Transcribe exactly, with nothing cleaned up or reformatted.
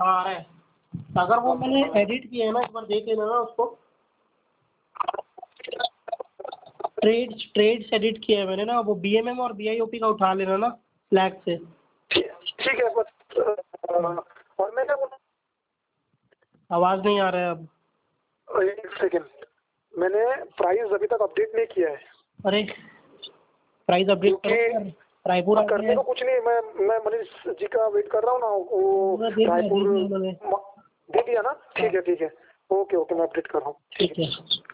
हाँ आ रहा है। अगर वो मैंने एडिट किया है ना, एक बार देख लेना ना उसको। ट्रेड्स ट्रेड्स एडिट किया है मैंने ना, वो बीएमएम और बीआईओपी का उठा लेना ना स्लैक से। ठीक है बस। और मैं क्या बोला, आवाज़ नहीं आ रहा है अब। एक सेकेंड, मैंने प्राइस अभी तक अपडेट नहीं किया है। अरे प्राइस अपडेट करो, रायपुर आ करने को कुछ नहीं, मैं मैं मनीष जी का वेट कर रहा हूँ ना, वो रायपुर दे दिया ना। ठीक है ठीक है, ओके ओके, मैं अपडेट कर रहा हूँ। ठीक है।